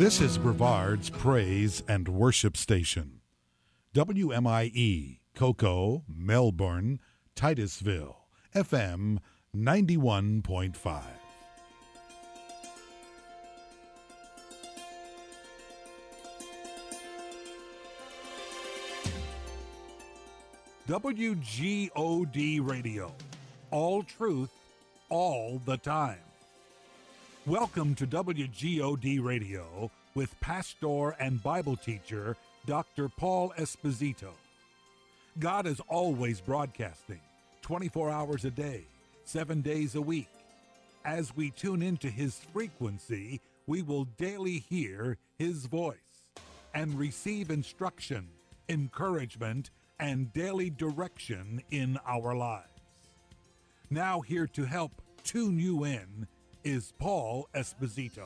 This is Brevard's Praise and Worship Station. WMIE, Cocoa, Melbourne, Titusville, FM 91.5. WGOD Radio. All truth, all the time. Welcome to WGOD Radio with pastor and Bible teacher Dr. Paul Esposito. God is always broadcasting 24 hours a day, 7 days a week. As we tune into his frequency, we will daily hear his voice and receive instruction, encouragement, and daily direction in our lives. Now here to help tune you in is Paul Esposito.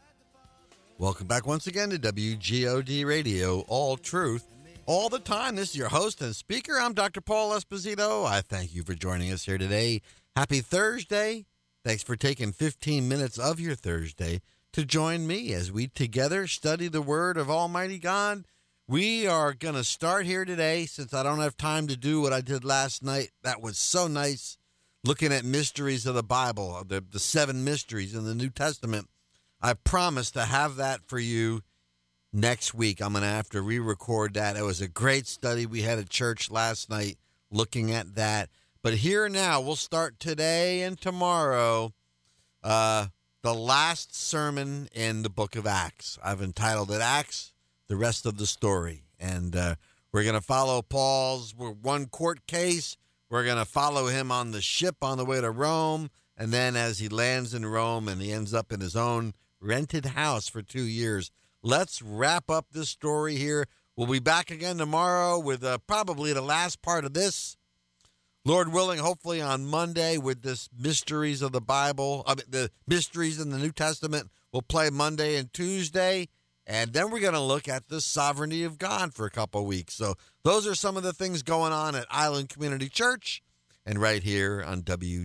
Welcome back once again to WGOD Radio, all truth, all the time. This is your host and speaker. I'm Dr. Paul Esposito. I thank you for joining us here today. Happy Thursday. Thanks for taking 15 minutes of your Thursday to join me as we together study the Word of Almighty God. We are going to start here today, since I don't have time to do what I did last night. That was so nice, looking at mysteries of the Bible, the 7 mysteries in the New Testament. I promise to have that for you next week. I'm going to have to re-record that. It was a great study we had at church last night looking at that. But here now, we'll start today and tomorrow, the last sermon in the book of Acts. I've entitled it Acts, the Rest of the Story. And we're going to follow Paul's one court case. We're going to follow him on the ship on the way to Rome. And then as he lands in Rome and he ends up in his own rented house for 2 years. Let's wrap up this story here. We'll be back again tomorrow with probably the last part of this. Lord willing, hopefully on Monday with this mysteries of the Bible, the mysteries in the New Testament. We'll play Monday and Tuesday. And then we're going to look at the sovereignty of God for a couple of weeks. So those are some of the things going on at Island Community Church and right here on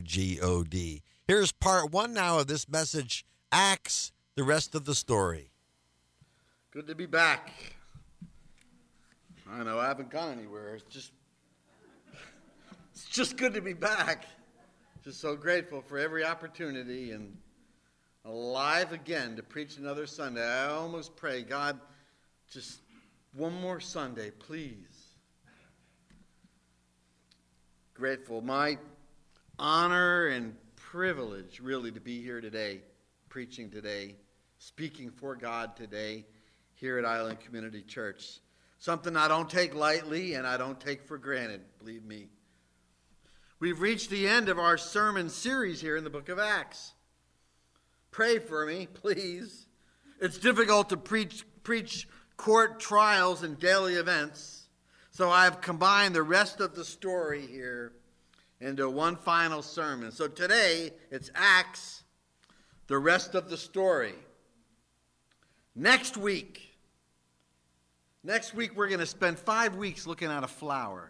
WGOD. Here's part 1 now of this message, Acts, the rest of the story. Good to be back. I know I haven't gone anywhere. It's just good to be back. Just so grateful for every opportunity and alive again to preach another Sunday. I almost pray, God, just one more Sunday, please. Grateful. My honor and privilege, really, to be here today, preaching today, speaking for God today here at Island Community Church. Something I don't take lightly and I don't take for granted, believe me. We've reached the end of our sermon series here in the book of Acts. Pray for me, please. It's difficult to preach court trials and daily events, so I've combined the rest of the story here into one final sermon. So today, it's Acts, the rest of the story. Next week, we're going to spend 5 weeks looking at a flower.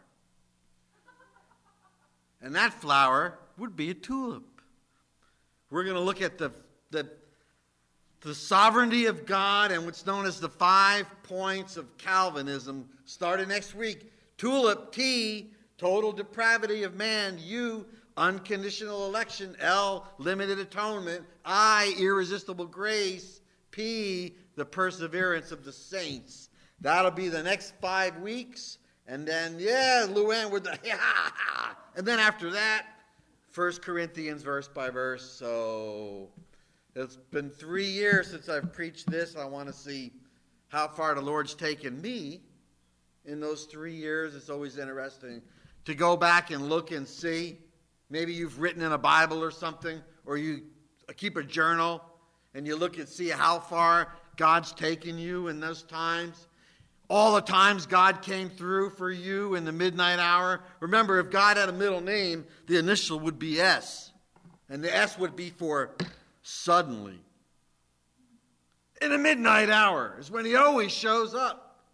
And that flower would be a tulip. We're going to look at the sovereignty of God and what's known as the 5 points of Calvinism starting next week. Tulip, T, total depravity of man. U, unconditional election. L, limited atonement. I, irresistible grace. P, the perseverance of the saints. That'll be the next 5 weeks. And then, Luann with the, and then after that, 1 Corinthians verse by verse. So it's been 3 years since I've preached this. I want to see how far the Lord's taken me in those 3 years. It's always interesting to go back and look and see. Maybe you've written in a Bible or something, or you keep a journal and you look and see how far God's taken you in those times. All the times God came through for you in the midnight hour. Remember, if God had a middle name, the initial would be S. And the S would be for suddenly. In the midnight hour is when he always shows up.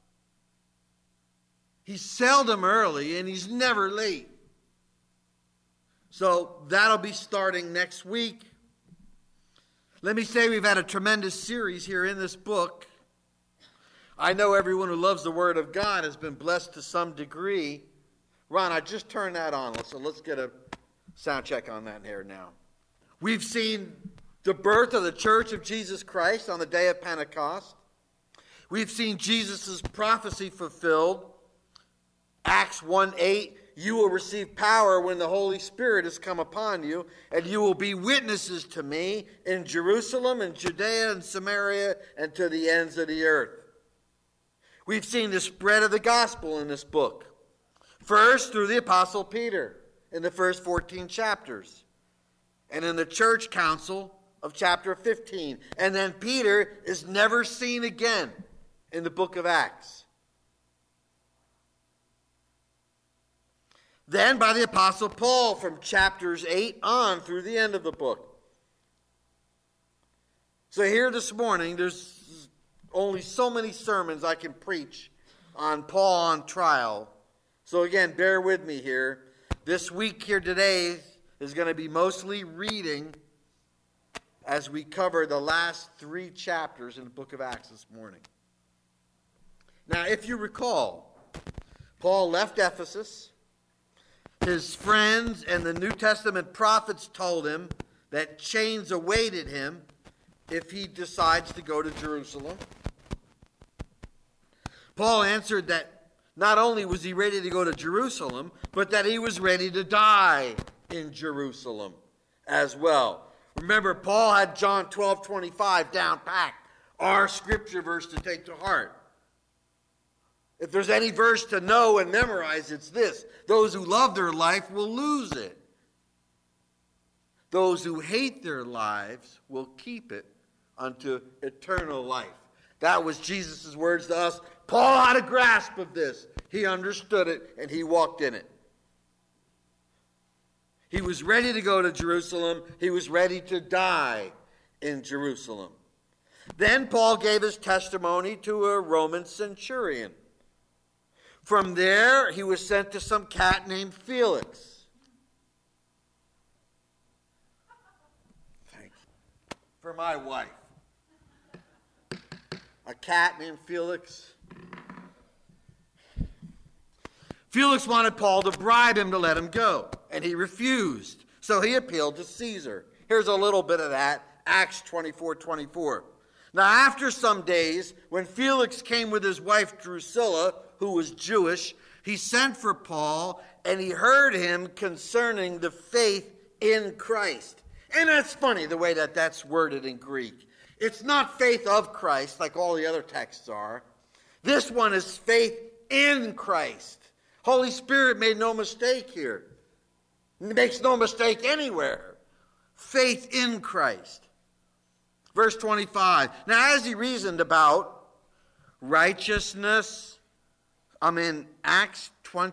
He's seldom early and he's never late. So that'll be starting next week. Let me say we've had a tremendous series here in this book. I know everyone who loves the Word of God has been blessed to some degree. Ron, I just turned that on, so let's get a sound check on that here now. We've seen the birth of the Church of Jesus Christ on the day of Pentecost. We've seen Jesus' prophecy fulfilled. Acts 1:8, you will receive power when the Holy Spirit has come upon you, and you will be witnesses to me in Jerusalem and Judea and Samaria and to the ends of the earth. We've seen the spread of the gospel in this book. First, through the Apostle Peter in the first 14 chapters, and in the church council of chapter 15. And then Peter is never seen again in the book of Acts. Then by the Apostle Paul from chapters 8 on through the end of the book. So here this morning, there's only so many sermons I can preach on Paul on trial. So again, bear with me here. This week here today is going to be mostly reading as we cover the last 3 chapters in the book of Acts this morning. Now, if you recall, Paul left Ephesus. His friends and the New Testament prophets told him that chains awaited him if he decides to go to Jerusalem. Paul answered that not only was he ready to go to Jerusalem, but that he was ready to die in Jerusalem as well. Remember, Paul had John 12:25 down packed, our scripture verse to take to heart. If there's any verse to know and memorize, it's this: those who love their life will lose it. Those who hate their lives will keep it unto eternal life. That was Jesus' words to us. Paul had a grasp of this. He understood it, and he walked in it. He was ready to go to Jerusalem. He was ready to die in Jerusalem. Then Paul gave his testimony to a Roman centurion. From there, he was sent to some cat named Felix. Thanks. For my wife. A cat named Felix. Felix wanted Paul to bribe him to let him go, and he refused. So he appealed to Caesar. Here's a little bit of that, Acts 24:24. Now after some days, when Felix came with his wife Drusilla, who was Jewish, he sent for Paul, and he heard him concerning the faith in Christ. And that's funny, the way that that's worded in Greek. It's not faith of Christ, like all the other texts are. This one is faith in Christ. Holy Spirit made no mistake here. He makes no mistake anywhere. Faith in Christ. Verse 25. Now as he reasoned about righteousness, I'm in Acts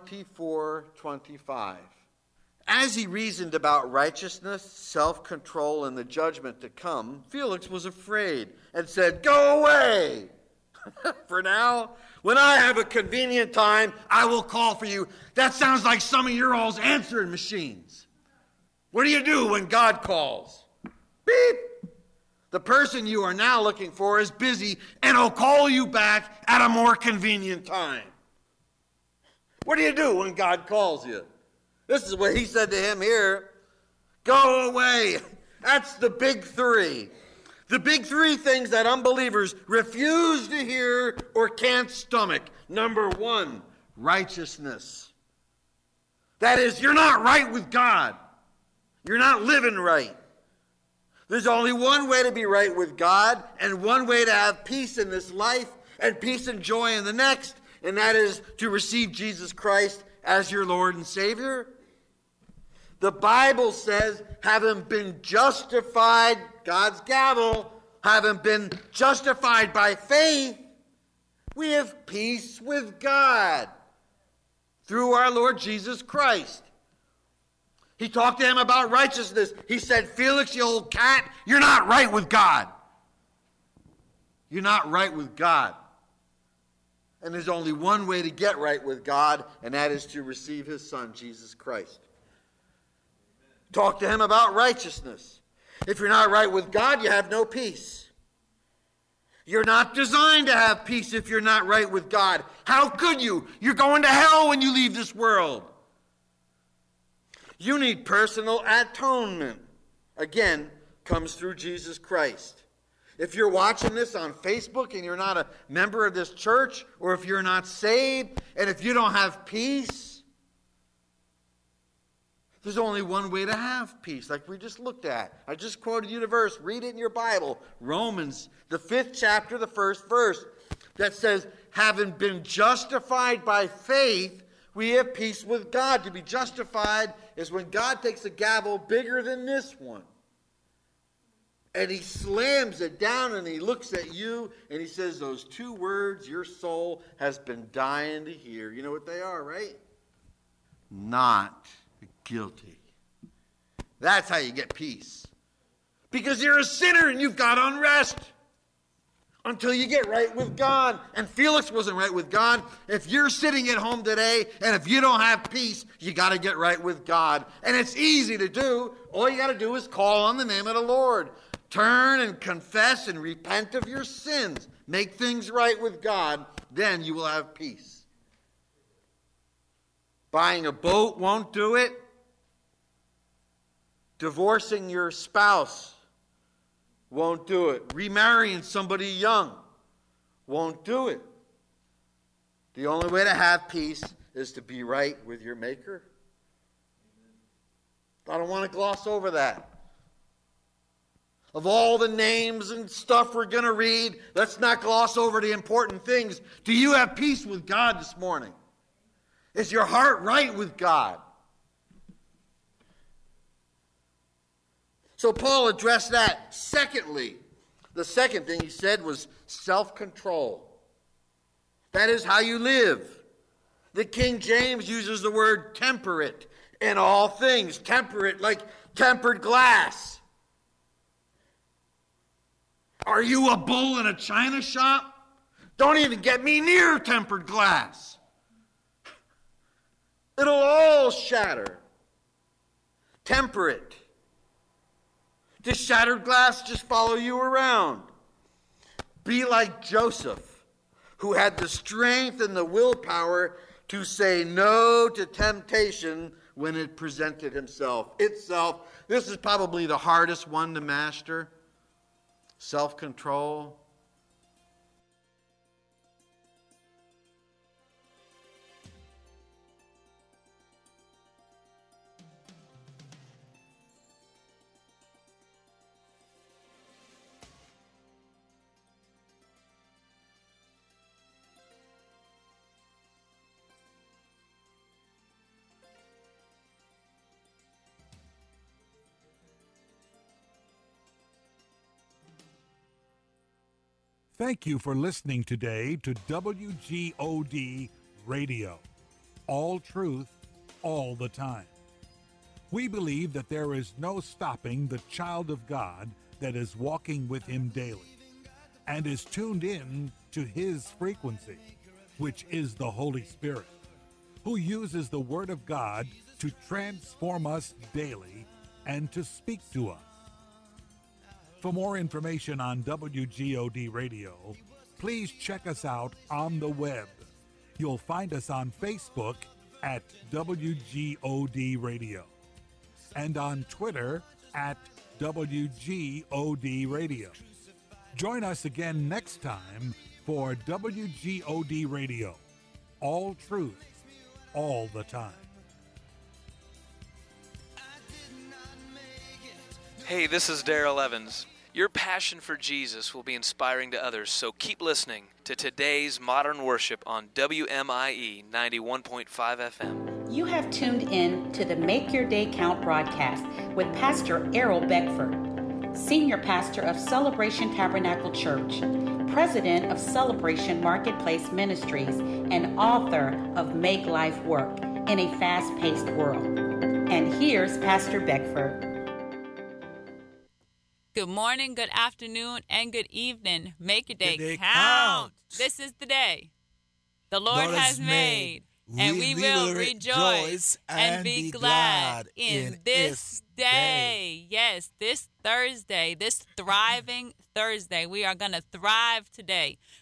24:25. As he reasoned about righteousness, self-control, and the judgment to come, Felix was afraid and said, "Go away. For now, when I have a convenient time, I will call for you." That sounds like some of your all's answering machines. What do you do when God calls? Beep. The person you are now looking for is busy and will call you back at a more convenient time. What do you do when God calls you? This is what he said to him here. Go away. That's the big 3. The big 3 things that unbelievers refuse to hear or can't stomach. Number 1, righteousness. That is, you're not right with God. You're not living right. There's only one way to be right with God, and one way to have peace in this life and peace and joy in the next, and that is to receive Jesus Christ as your Lord and Savior. The Bible says, having been justified, God's gavel, having been justified by faith, we have peace with God through our Lord Jesus Christ. He talked to him about righteousness. He said, Felix, you old cat, you're not right with God. You're not right with God. And there's only one way to get right with God, and that is to receive his Son, Jesus Christ. Talk to him about righteousness. If you're not right with God, you have no peace. You're not designed to have peace if you're not right with God. How could you? You're going to hell when you leave this world. You need personal atonement. Again, comes through Jesus Christ. If you're watching this on Facebook and you're not a member of this church, or if you're not saved, and if you don't have peace, there's only one way to have peace, like we just looked at. I just quoted you the verse. Read it in your Bible. Romans, the 5th chapter, the 1st verse, that says, having been justified by faith, we have peace with God. To be justified is when God takes a gavel bigger than this one, and he slams it down, and he looks at you, and he says those 2 words your soul has been dying to hear. You know what they are, right? Not guilty. That's how you get peace. Because you're a sinner and you've got unrest until you get right with God. And Felix wasn't right with God. If you're sitting at home today and if you don't have peace, you got to get right with God. And it's easy to do. All you got to do is call on the name of the Lord. Turn and confess and repent of your sins. Make things right with God. Then you will have peace. Buying a boat won't do it. Divorcing your spouse won't do it. Remarrying somebody young won't do it. The only way to have peace is to be right with your Maker. I don't want to gloss over that. Of all the names and stuff we're going to read, let's not gloss over the important things. Do you have peace with God this morning? Is your heart right with God? So Paul addressed that. Secondly, the second thing he said was self-control. That is how you live. The King James uses the word temperate in all things. Temperate, like tempered glass. Are you a bull in a china shop? Don't even get me near tempered glass. It'll all shatter. Temperate. Does shattered glass just follow you around? Be like Joseph, who had the strength and the willpower to say no to temptation when it presented itself. This is probably the hardest one to master. Self-control. Thank you for listening today to WGOD Radio. All truth, all the time. We believe that there is no stopping the child of God that is walking with him daily and is tuned in to his frequency, which is the Holy Spirit, who uses the Word of God to transform us daily and to speak to us. For more information on WGOD Radio, please check us out on the web. You'll find us on Facebook at WGOD Radio and on Twitter at WGOD Radio. Join us again next time for WGOD Radio. All truth, all the time. Hey, this is Daryl Evans. Your passion for Jesus will be inspiring to others, so keep listening to today's Modern Worship on WMIE 91.5 FM. You have tuned in to the Make Your Day Count broadcast with Pastor Errol Beckford, Senior Pastor of Celebration Tabernacle Church, President of Celebration Marketplace Ministries, and author of Make Life Work in a Fast-Paced World. And here's Pastor Beckford. Good morning, good afternoon, and good evening. Make your day Good day count. count. This is the day the Lord has made. and we will rejoice and be glad in this day. Yes, this Thursday, this thriving Thursday. We are going to thrive today.